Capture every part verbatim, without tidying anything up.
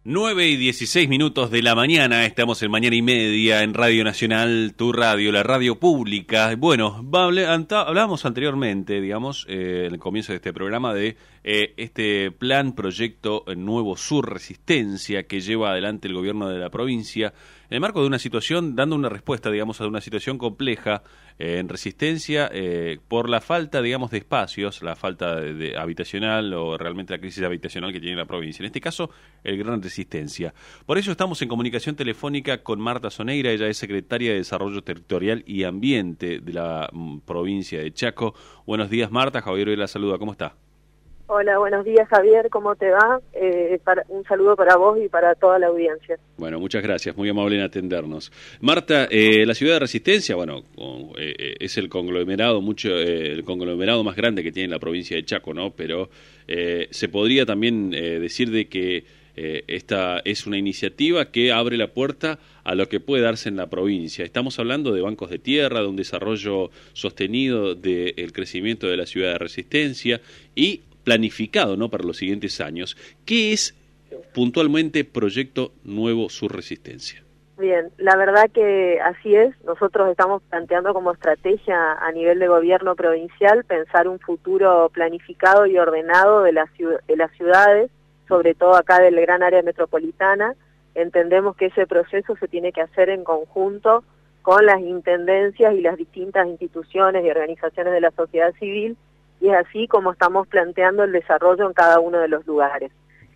nueve y dieciséis minutos de la mañana, estamos en Mañana y Media en Radio Nacional, tu radio, la radio pública. Bueno, hablábamos anteriormente, digamos, eh, en el comienzo de este programa, de eh, este plan, proyecto Nuevo Sur Resistencia que lleva adelante el gobierno de la provincia, en el marco de una situación, dando una respuesta, digamos, a una situación compleja eh, en Resistencia eh, por la falta, digamos, de espacios, la falta de, de habitacional o realmente la crisis habitacional que tiene la provincia. En este caso, el Gran Resistencia. Por eso estamos en comunicación telefónica con Marta Soneira, ella es secretaria de Desarrollo Territorial y Ambiente de la mm, provincia de Chaco. Buenos días, Marta. Javier hoy la saluda. ¿Cómo está? Hola, buenos días, Javier, ¿cómo te va? Eh, para, un saludo para vos y para toda la audiencia. Bueno, muchas gracias, muy amable en atendernos. Marta, eh, la ciudad de Resistencia, bueno, eh, es el conglomerado mucho eh, el conglomerado más grande que tiene la provincia de Chaco, ¿no? Pero eh, se podría también eh, decir de que eh, esta es una iniciativa que abre la puerta a lo que puede darse en la provincia. Estamos hablando de bancos de tierra, de un desarrollo sostenido del crecimiento de la ciudad de Resistencia y planificado, ¿no?, para los siguientes años. ¿Qué es puntualmente Proyecto Nuevo Sur Resistencia? Bien, la verdad que así es. Nosotros estamos planteando como estrategia a nivel de gobierno provincial pensar un futuro planificado y ordenado de las, de las ciudades, sobre todo acá del gran área metropolitana. Entendemos que ese proceso se tiene que hacer en conjunto con las intendencias y las distintas instituciones y organizaciones de la sociedad civil, y es así como estamos planteando el desarrollo en cada uno de los lugares.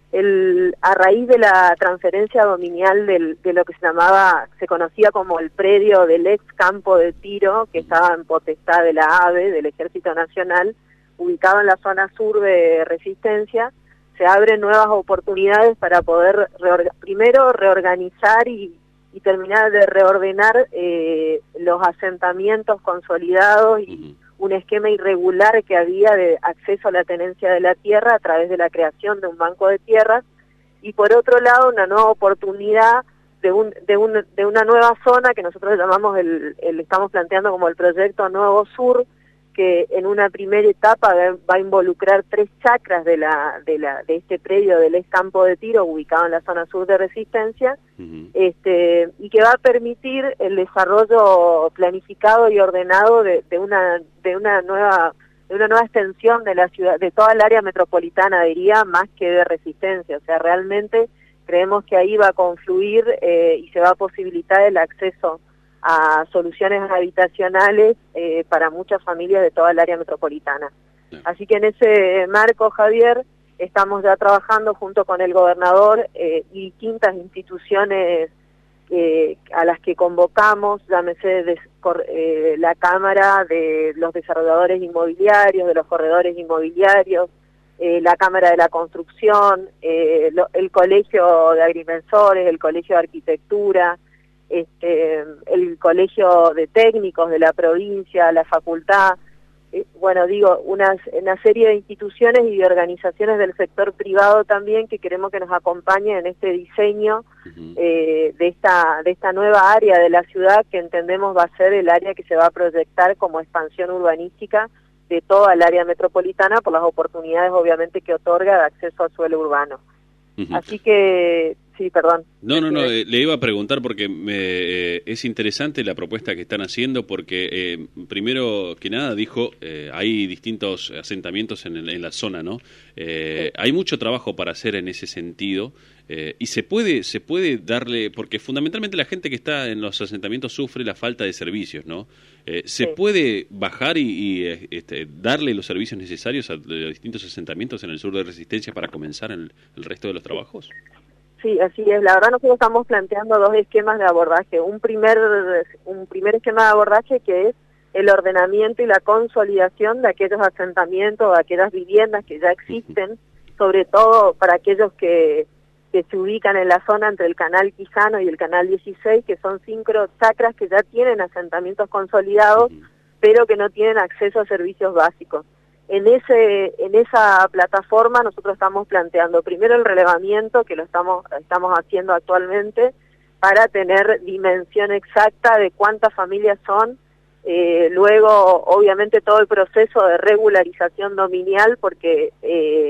El, a raíz de la transferencia dominial del, de lo que se llamaba, se conocía como el predio del ex campo de tiro, que estaba en potestad de la A V E, del Ejército Nacional, ubicado en la zona sur de Resistencia, se abren nuevas oportunidades para poder, reorga, primero, reorganizar y, y terminar de reordenar eh, los asentamientos consolidados y un esquema irregular que había de acceso a la tenencia de la tierra a través de la creación de un banco de tierras, y por otro lado una nueva oportunidad de un de un de una nueva zona que nosotros llamamos el, el estamos planteando como el proyecto Nuevo Sur, que en una primera etapa va, va a involucrar tres chacras de la de la de este predio del ex campo de tiro ubicado en la zona sur de Resistencia, uh-huh. este y que va a permitir el desarrollo planificado y ordenado de, de una de una nueva de una nueva extensión de la ciudad, de toda el área metropolitana, diría, más que de Resistencia. O sea, realmente creemos que ahí va a confluir eh, y se va a posibilitar el acceso a soluciones habitacionales eh, para muchas familias de toda el área metropolitana. Así que en ese marco, Javier, estamos ya trabajando junto con el gobernador eh, y distintas instituciones eh, a las que convocamos, llámese de, eh, la Cámara de los Desarrolladores Inmobiliarios, de los Corredores Inmobiliarios, eh, la Cámara de la Construcción, eh, lo, el Colegio de Agrimensores, el Colegio de Arquitectura, Este, el Colegio de Técnicos de la provincia, la facultad, eh, bueno, digo, una, una serie de instituciones y de organizaciones del sector privado también que queremos que nos acompañen en este diseño uh-huh. eh, de esta de esta nueva área de la ciudad que entendemos va a ser el área que se va a proyectar como expansión urbanística de toda el área metropolitana por las oportunidades obviamente que otorga de acceso al suelo urbano. Uh-huh. Así que sí, perdón. No, no, no, eh, le iba a preguntar porque me, eh, es interesante la propuesta que están haciendo porque, eh, primero que nada, dijo, eh, hay distintos asentamientos en, en la zona, ¿no? Eh, sí. Hay mucho trabajo para hacer en ese sentido eh, y se puede se puede darle, porque fundamentalmente la gente que está en los asentamientos sufre la falta de servicios, ¿no? Eh, ¿Se sí. puede bajar y, y este, darle los servicios necesarios a los distintos asentamientos en el sur de Resistencia para comenzar el, el resto de los trabajos? Sí, así es. La verdad nosotros estamos planteando dos esquemas de abordaje. Un primer un primer esquema de abordaje que es el ordenamiento y la consolidación de aquellos asentamientos, de aquellas viviendas que ya existen, sobre todo para aquellos que, que se ubican en la zona entre el Canal Quijano y el Canal dieciséis, que son cinco chacras que ya tienen asentamientos consolidados, pero que no tienen acceso a servicios básicos. En ese en esa plataforma nosotros estamos planteando primero el relevamiento, que lo estamos estamos haciendo actualmente, para tener dimensión exacta de cuántas familias son, eh, luego obviamente todo el proceso de regularización dominial, porque eh,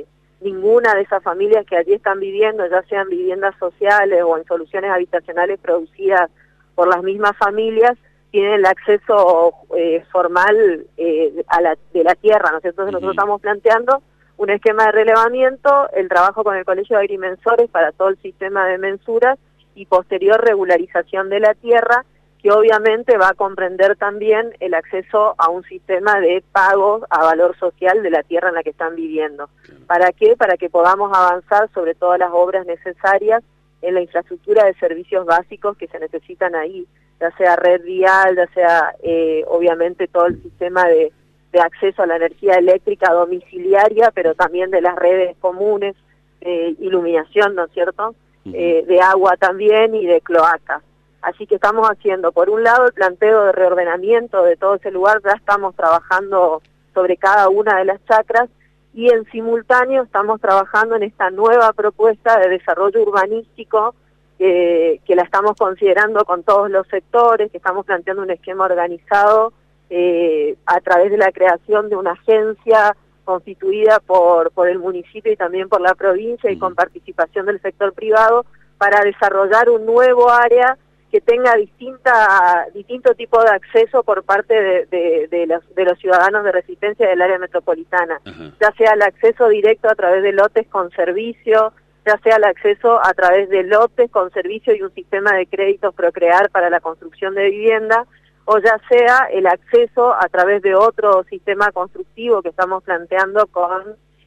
ninguna de esas familias que allí están viviendo, ya sean viviendas sociales o en soluciones habitacionales producidas por las mismas familias, tienen el acceso eh, formal eh, a la, de la tierra, ¿no es cierto? Entonces nosotros estamos planteando un esquema de relevamiento, el trabajo con el Colegio de Agrimensores para todo el sistema de mensuras y posterior regularización de la tierra, que obviamente va a comprender también el acceso a un sistema de pagos a valor social de la tierra en la que están viviendo. ¿Para qué? Para que podamos avanzar sobre todas las obras necesarias en la infraestructura de servicios básicos que se necesitan ahí, ya sea red vial, ya sea eh, obviamente todo el sistema de, de acceso a la energía eléctrica domiciliaria, pero también de las redes comunes, de iluminación, ¿no es cierto?, eh, de agua también y de cloaca. Así que estamos haciendo, por un lado, el planteo de reordenamiento de todo ese lugar, ya estamos trabajando sobre cada una de las chacras, y en simultáneo estamos trabajando en esta nueva propuesta de desarrollo urbanístico, eh, que la estamos considerando con todos los sectores, que estamos planteando un esquema organizado eh, a través de la creación de una agencia constituida por, por el municipio y también por la provincia y con participación del sector privado, para desarrollar un nuevo área que tenga distinta, distinto tipo de acceso por parte de, de, de, los, de los ciudadanos de Resistencia del área metropolitana, uh-huh. ya sea el acceso directo a través de lotes con servicio, ya sea el acceso a través de lotes con servicio y un sistema de créditos Procrear para la construcción de vivienda, o ya sea el acceso a través de otro sistema constructivo que estamos planteando con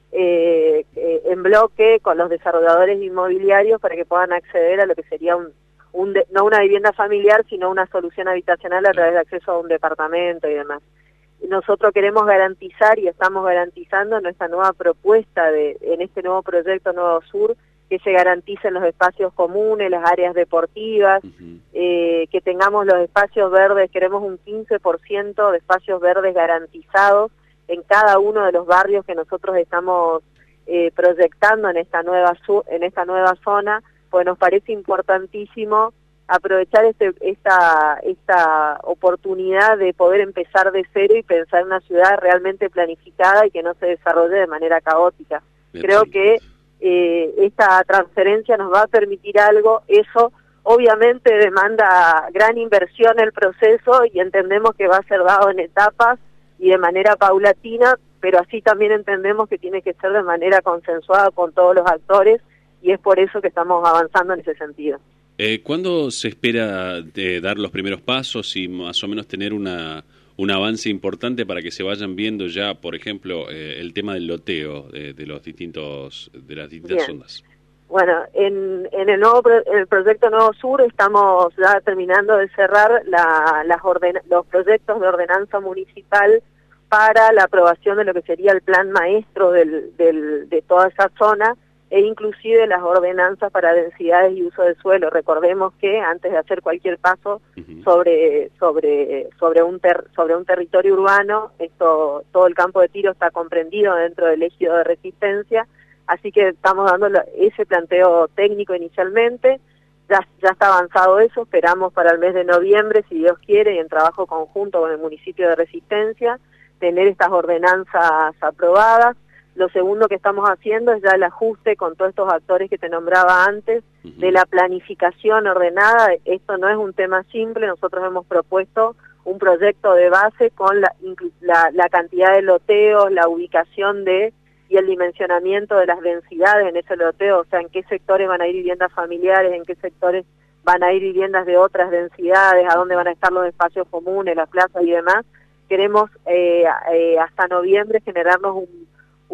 eh, eh, en bloque con los desarrolladores inmobiliarios para que puedan acceder a lo que sería un Un de, no una vivienda familiar, sino una solución habitacional a través de acceso a un departamento y demás. Nosotros queremos garantizar y estamos garantizando nuestra nueva propuesta de en este nuevo proyecto Nuevo Sur, que se garanticen los espacios comunes, las áreas deportivas, uh-huh. eh, que tengamos los espacios verdes, queremos un quince por ciento de espacios verdes garantizados en cada uno de los barrios que nosotros estamos eh, proyectando en esta nueva en esta nueva zona, pues nos parece importantísimo aprovechar este, esta, esta oportunidad de poder empezar de cero y pensar en una ciudad realmente planificada y que no se desarrolle de manera caótica. Bien, Creo sí. que eh, esta transferencia nos va a permitir algo, eso obviamente demanda gran inversión el proceso y entendemos que va a ser dado en etapas y de manera paulatina, pero así también entendemos que tiene que ser de manera consensuada con todos los actores, y es por eso que estamos avanzando en ese sentido. Eh, ¿Cuándo se espera de dar los primeros pasos y más o menos tener una un avance importante para que se vayan viendo ya, por ejemplo, eh, el tema del loteo de, de los distintos de las distintas Bien. zonas? Bueno, en, en el nuevo en el proyecto Nuevo Sur estamos ya terminando de cerrar la, las orden, los proyectos de ordenanza municipal para la aprobación de lo que sería el plan maestro del, del, de toda esa zona, e inclusive las ordenanzas para densidades y uso del suelo. Recordemos que antes de hacer cualquier paso uh-huh. sobre sobre sobre un ter, sobre un territorio urbano, esto todo el campo de tiro está comprendido dentro del ejido de Resistencia, así que estamos dando ese planteo técnico inicialmente. Ya, ya está avanzado eso, esperamos para el mes de noviembre, si Dios quiere, y en trabajo conjunto con el municipio de Resistencia, tener estas ordenanzas aprobadas. Lo segundo que estamos haciendo es ya el ajuste con todos estos actores que te nombraba antes, uh-huh. de la planificación ordenada. Esto no es un tema simple, nosotros hemos propuesto un proyecto de base con la, la, la cantidad de loteos, la ubicación de y el dimensionamiento de las densidades en ese loteo, o sea, en qué sectores van a ir viviendas familiares, en qué sectores van a ir viviendas de otras densidades, a dónde van a estar los espacios comunes, las plazas y demás. Queremos eh, eh, hasta noviembre generarnos un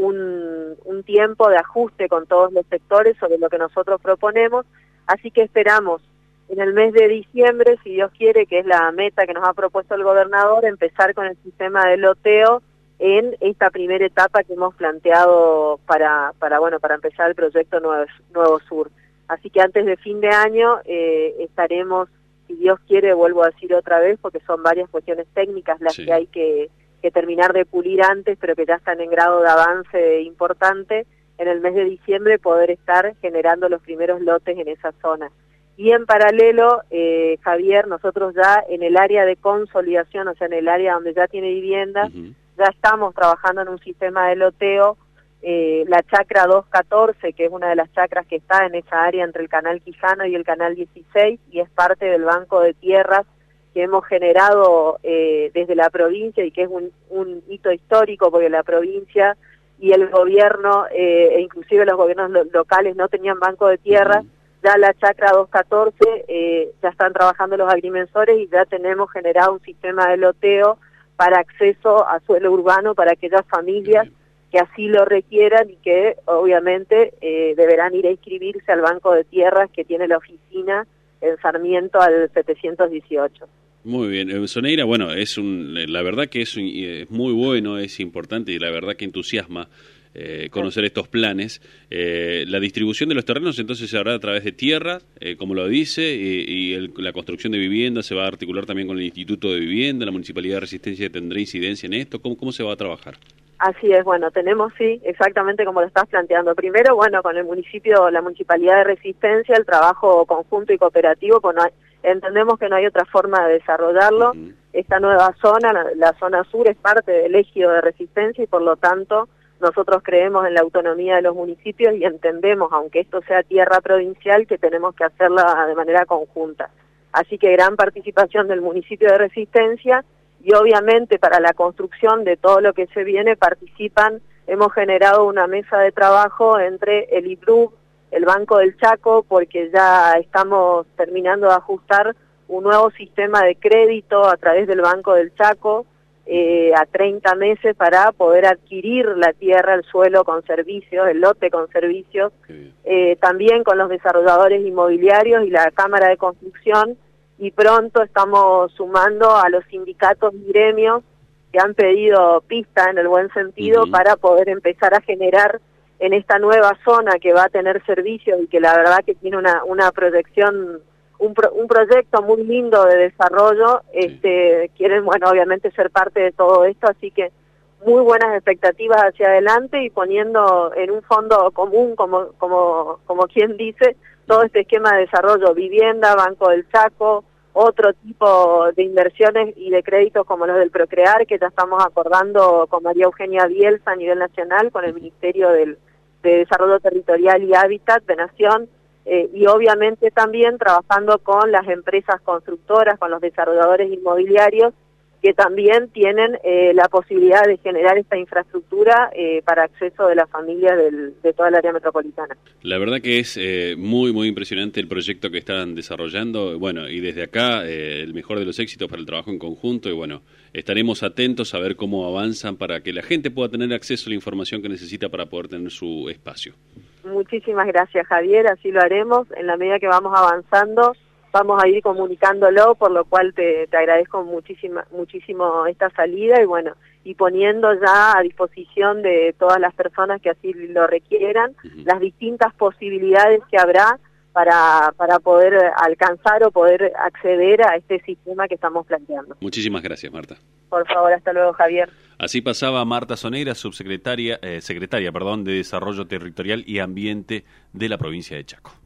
Un, un tiempo de ajuste con todos los sectores sobre lo que nosotros proponemos, así que esperamos en el mes de diciembre, si Dios quiere, que es la meta que nos ha propuesto el gobernador, empezar con el sistema de loteo en esta primera etapa que hemos planteado para, para bueno, para empezar el proyecto Nuevo, Nuevo Sur. Así que antes de fin de año eh, estaremos, si Dios quiere, vuelvo a decir otra vez, porque son varias cuestiones técnicas las sí. que hay que que terminar de pulir antes, pero que ya están en grado de avance importante, en el mes de diciembre poder estar generando los primeros lotes en esa zona. Y en paralelo, eh, Javier, nosotros ya en el área de consolidación, o sea, en el área donde ya tiene viviendas, uh-huh. ya estamos trabajando en un sistema de loteo eh, la chacra doscientos catorce, que es una de las chacras que está en esa área entre el Canal Quijano y el Canal dieciséis, y es parte del banco de tierras que hemos generado eh, desde la provincia, y que es un, un hito histórico, porque la provincia y el gobierno, eh, e inclusive los gobiernos lo locales, no tenían banco de tierras. Ya la chacra doscientos catorce, eh, ya están trabajando los agrimensores y ya tenemos generado un sistema de loteo para acceso a suelo urbano para aquellas familias que así lo requieran, y que obviamente eh, deberán ir a inscribirse al banco de tierras que tiene la oficina en Sarmiento al setecientos dieciocho. Muy bien, Soneira, bueno, es un, la verdad que es, un, es muy bueno, es importante, y la verdad que entusiasma eh, conocer estos planes. Eh, la distribución de los terrenos entonces se hará a través de tierra, eh, como lo dice, y, y el, la construcción de viviendas se va a articular también con el Instituto de Vivienda. La Municipalidad de Resistencia tendrá incidencia en esto. ¿Cómo, cómo se va a trabajar? Así es, bueno, tenemos, sí, exactamente como lo estás planteando. Primero, bueno, con el municipio, la Municipalidad de Resistencia, el trabajo conjunto y cooperativo, pues no hay, entendemos que no hay otra forma de desarrollarlo. Uh-huh. Esta nueva zona, la, la zona sur, es parte del ejido de Resistencia, y por lo tanto nosotros creemos en la autonomía de los municipios y entendemos, aunque esto sea tierra provincial, que tenemos que hacerla de manera conjunta. Así que gran participación del municipio de Resistencia. Y obviamente para la construcción de todo lo que se viene participan, hemos generado una mesa de trabajo entre el I B R U, el Banco del Chaco, porque ya estamos terminando de ajustar un nuevo sistema de crédito a través del Banco del Chaco eh, a treinta meses para poder adquirir la tierra, el suelo con servicios, el lote con servicios, eh, también con los desarrolladores inmobiliarios y la Cámara de Construcción. Y pronto estamos sumando a los sindicatos y gremios que han pedido pista en el buen sentido uh-huh. para poder empezar a generar en esta nueva zona que va a tener servicios y que la verdad que tiene una, una proyección, un, pro, un proyecto muy lindo de desarrollo. Sí. Este, quieren, bueno, obviamente ser parte de todo esto, así que muy buenas expectativas hacia adelante, y poniendo en un fondo común, como, como, como quien dice, todo este esquema de desarrollo: vivienda, Banco del Chaco, otro tipo de inversiones y de créditos como los del Procrear, que ya estamos acordando con María Eugenia Bielsa a nivel nacional, con el Ministerio del, de Desarrollo Territorial y Hábitat de Nación, eh, y obviamente también trabajando con las empresas constructoras, con los desarrolladores inmobiliarios, que también tienen eh, la posibilidad de generar esta infraestructura eh, para acceso de las familias del, de toda el área metropolitana. La verdad que es eh, muy, muy impresionante el proyecto que están desarrollando. Bueno, y desde acá eh, el mejor de los éxitos para el trabajo en conjunto, y bueno, estaremos atentos a ver cómo avanzan para que la gente pueda tener acceso a la información que necesita para poder tener su espacio. Muchísimas gracias, Javier, así lo haremos. En la medida que vamos avanzando, vamos a ir comunicándolo, por lo cual te, te agradezco muchísima, muchísimo esta salida, y bueno, y poniendo ya a disposición de todas las personas que así lo requieran, uh-huh. las distintas posibilidades que habrá para, para poder alcanzar o poder acceder a este sistema que estamos planteando. Muchísimas gracias, Marta. Por favor, hasta luego, Javier. Así pasaba Marta Soneira, subsecretaria, eh, secretaria, perdón, de Desarrollo Territorial y Ambiente de la provincia de Chaco.